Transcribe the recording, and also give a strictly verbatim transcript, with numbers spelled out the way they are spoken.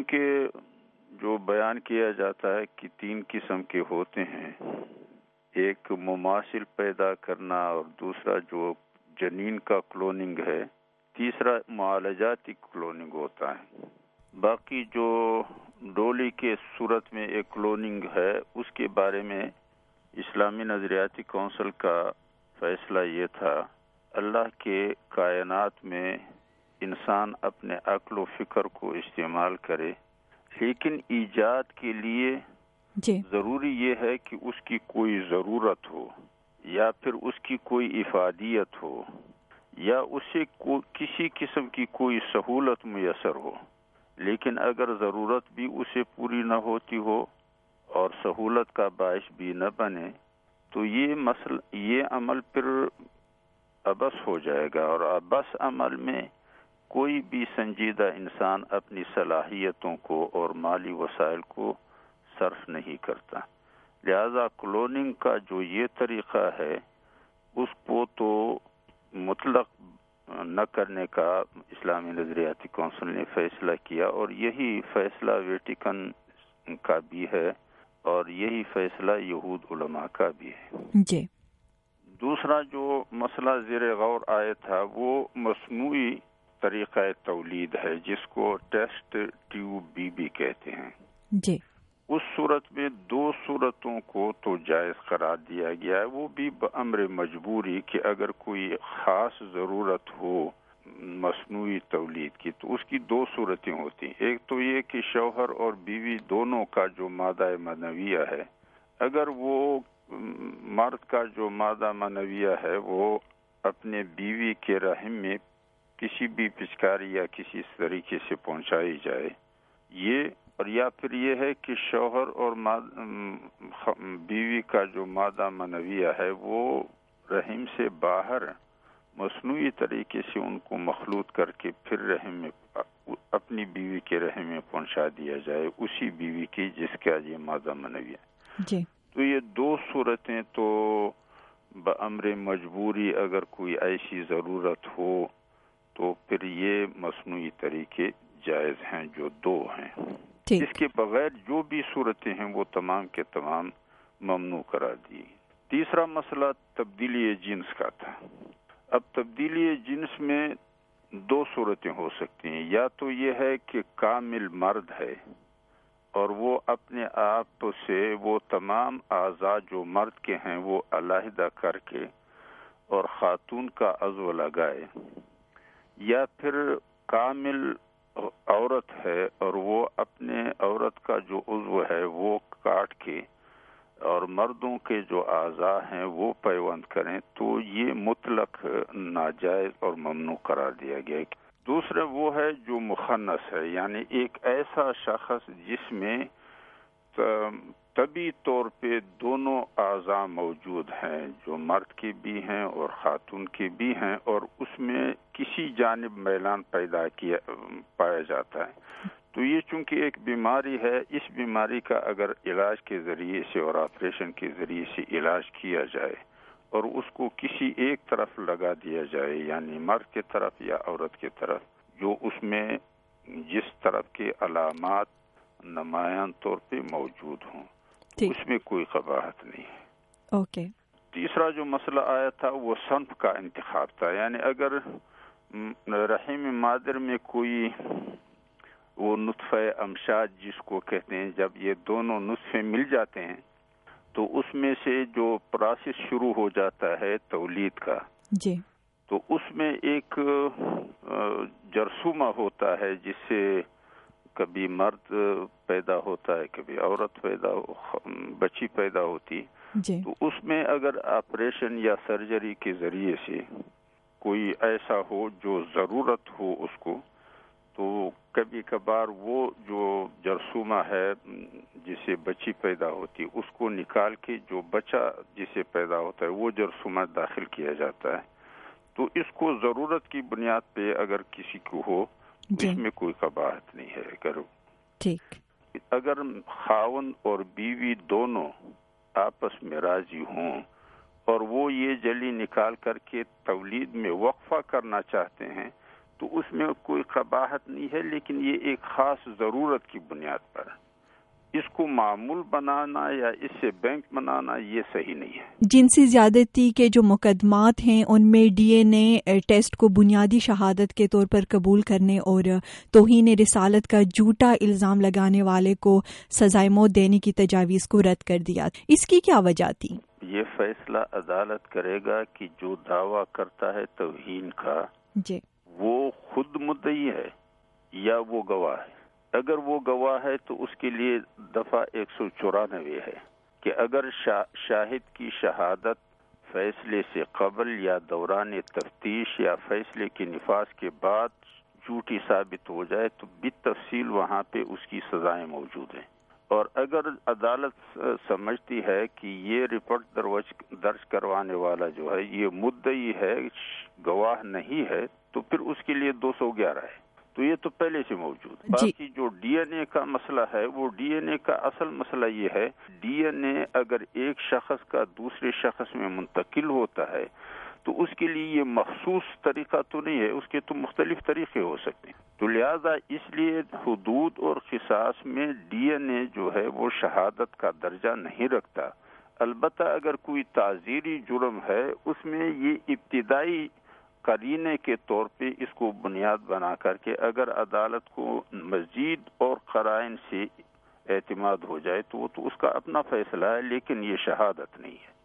چونکہ جو بیان کیا جاتا ہے کہ تین قسم کے ہوتے ہیں، ایک مماثل پیدا کرنا اور دوسرا جو جنین کا کلوننگ ہے، تیسرا معالجاتی کلوننگ ہوتا ہے۔ باقی جو ڈولی کے صورت میں ایک کلوننگ ہے، اس کے بارے میں اسلامی نظریاتی کونسل کا فیصلہ یہ تھا، اللہ کے کائنات میں انسان اپنے عقل و فکر کو استعمال کرے، لیکن ایجاد کے لیے جی ضروری یہ ہے کہ اس کی کوئی ضرورت ہو یا پھر اس کی کوئی افادیت ہو یا اسے کسی قسم کی کوئی سہولت میسر ہو۔ لیکن اگر ضرورت بھی اسے پوری نہ ہوتی ہو اور سہولت کا باعث بھی نہ بنے تو یہ مسئلہ یہ عمل پھر عبث ہو جائے گا، اور عبث عمل میں کوئی بھی سنجیدہ انسان اپنی صلاحیتوں کو اور مالی وسائل کو صرف نہیں کرتا۔ لہذا کلوننگ کا جو یہ طریقہ ہے اس کو تو مطلق نہ کرنے کا اسلامی نظریاتی کونسل نے فیصلہ کیا، اور یہی فیصلہ ویٹیکن کا بھی ہے اور یہی فیصلہ یہود علماء کا بھی ہے۔ جی دوسرا جو مسئلہ زیر غور آیا تھا وہ مصنوعی طریقہ تولید ہے، جس کو ٹیسٹ ٹیوب بی بی کہتے ہیں۔ جی اس صورت میں دو صورتوں کو تو جائز قرار دیا گیا ہے، وہ بھی بامر مجبوری کہ اگر کوئی خاص ضرورت ہو مصنوعی تولید کی تو اس کی دو صورتیں ہوتی ہیں۔ ایک تو یہ کہ شوہر اور بیوی دونوں کا جو مادہ منویہ ہے، اگر وہ مرد کا جو مادہ منویہ ہے وہ اپنے بیوی کے رحم میں کسی بھی پچکاری یا کسی طریقے سے پہنچائی جائے، یہ اور یا پھر یہ ہے کہ شوہر اور بیوی کا جو مادہ منویہ ہے وہ رحم سے باہر مصنوعی طریقے سے ان کو مخلوط کر کے پھر رحم میں اپنی بیوی کے رحم میں پہنچا دیا جائے، اسی بیوی کی جس کا یہ مادہ منویہ ہے۔ جی تو یہ دو صورتیں تو بامر مجبوری اگر کوئی ایسی ضرورت ہو تو پھر یہ مصنوعی طریقے جائز ہیں، جو دو ہیں۔ اس کے بغیر جو بھی صورتیں ہیں وہ تمام کے تمام ممنوع قرار دی۔ تیسرا مسئلہ تبدیلی جنس کا تھا۔ اب تبدیلی جنس میں دو صورتیں ہو سکتی ہیں، یا تو یہ ہے کہ کامل مرد ہے اور وہ اپنے آپ سے وہ تمام اعضاء جو مرد کے ہیں وہ علیحدہ کر کے اور خاتون کا عضو لگائے، یا پھر کامل عورت ہے اور وہ اپنے عورت کا جو عضو ہے وہ کاٹ کے اور مردوں کے جو اعضاء ہیں وہ پیوند کریں، تو یہ مطلق ناجائز اور ممنوع قرار دیا گیا۔ دوسرا وہ ہے جو مخنث ہے، یعنی ایک ایسا شخص جس میں طبی طور پہ دونوں اعضاء موجود ہیں، جو مرد کے بھی ہیں اور خاتون کے بھی ہیں، اور اس میں کسی جانب میلان پیدا کیا پایا جاتا ہے، تو یہ چونکہ ایک بیماری ہے، اس بیماری کا اگر علاج کے ذریعے سے اور آپریشن کے ذریعے سے علاج کیا جائے اور اس کو کسی ایک طرف لگا دیا جائے، یعنی مرد کی طرف یا عورت کی طرف، جو اس میں جس طرف کے علامات نمایاں طور پہ موجود ہوں، تو اس میں کوئی قباحت نہیں ہے۔ اوکے۔ تیسرا جو مسئلہ آیا تھا وہ صنف کا انتخاب تھا، یعنی اگر رحم مادر میں کوئی وہ نطفہ امشاج جس کو کہتے ہیں، جب یہ دونوں نطفے مل جاتے ہیں تو اس میں سے جو پروسیس شروع ہو جاتا ہے تولید کا، جی، تو اس میں ایک جرثومہ ہوتا ہے جس سے کبھی مرد پیدا ہوتا ہے، کبھی عورت پیدا بچی پیدا ہوتی، جی، تو اس میں اگر آپریشن یا سرجری کے ذریعے سے کوئی ایسا ہو جو ضرورت ہو اس کو، تو کبھی کبھار وہ جو جرثومہ ہے جس سے بچی پیدا ہوتی اس کو نکال کے جو بچہ جسے پیدا ہوتا ہے وہ جرثومہ داخل کیا جاتا ہے، تو اس کو ضرورت کی بنیاد پہ اگر کسی کو ہو جی، اس میں کوئی قباحت نہیں ہے۔ اگر ٹھیک، اگر خاوند اور بیوی دونوں آپس میں راضی ہوں اور وہ یہ جلی نکال کر کے تولید میں وقفہ کرنا چاہتے ہیں تو اس میں کوئی قباحت نہیں ہے، لیکن یہ ایک خاص ضرورت کی بنیاد پر اس کو معمول بنانا یا اس سے بینک بنانا یہ صحیح نہیں ہے۔ جنسی زیادتی کے جو مقدمات ہیں ان میں ڈی این اے ٹیسٹ کو بنیادی شہادت کے طور پر قبول کرنے اور توہین رسالت کا جھوٹا الزام لگانے والے کو سزائے موت دینے کی تجاویز کو رد کر دیا۔ اس کی کیا وجہ تھی؟ یہ فیصلہ عدالت کرے گا کہ جو دعویٰ کرتا ہے توہین کا جی وہ خود مدعی ہے یا وہ گواہ ہے۔ اگر وہ گواہ ہے تو اس کے لیے دفعہ ایک سو چورانوے ہے کہ اگر شاہد کی شہادت فیصلے سے قبل یا دوران تفتیش یا فیصلے کے نفاذ کے بعد جھوٹی ثابت ہو جائے تو بالتفصیل وہاں پہ اس کی سزائیں موجود ہیں، اور اگر عدالت سمجھتی ہے کہ یہ رپورٹ درج کروانے والا جو ہے یہ مدعی ہے، گواہ نہیں ہے، تو پھر اس کے لیے دو سو گیارہ ہے، تو یہ تو پہلے سے موجود ہے۔ باقی جو ڈی این اے کا مسئلہ ہے وہ ڈی این اے کا اصل مسئلہ یہ ہے، ڈی این اے اگر ایک شخص کا دوسرے شخص میں منتقل ہوتا ہے تو اس کے لیے یہ مخصوص طریقہ تو نہیں ہے، اس کے تو مختلف طریقے ہو سکتے ہیں، تو لہذا اس لیے حدود اور قصاص میں ڈی این اے جو ہے وہ شہادت کا درجہ نہیں رکھتا۔ البتہ اگر کوئی تعزیری جرم ہے اس میں یہ ابتدائی قرینے کے طور پہ اس کو بنیاد بنا کر کے اگر عدالت کو مزید اور قرائن سے اعتماد ہو جائے تو وہ تو اس کا اپنا فیصلہ ہے، لیکن یہ شہادت نہیں ہے۔